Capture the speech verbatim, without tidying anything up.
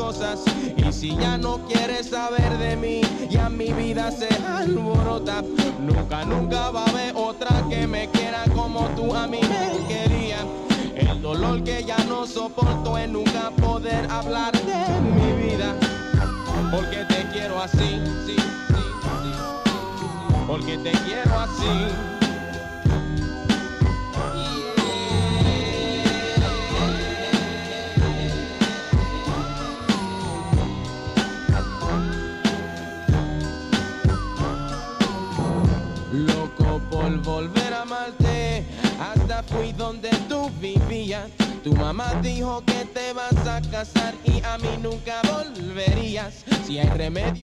cosas. Y si ya no quieres saber de mí, ya mi vida se alborota. Nunca, nunca va a haber otra que me quiera como tú a mí me querías. El dolor que ya no soporto es nunca poder hablar de mi vida. Porque te quiero así, sí, sí, sí. Porque te quiero así. Loco por volver a amarte, hasta fui donde tú vivías. Tu mamá dijo que te vas a casar y a mí nunca volverías. Si hay remedio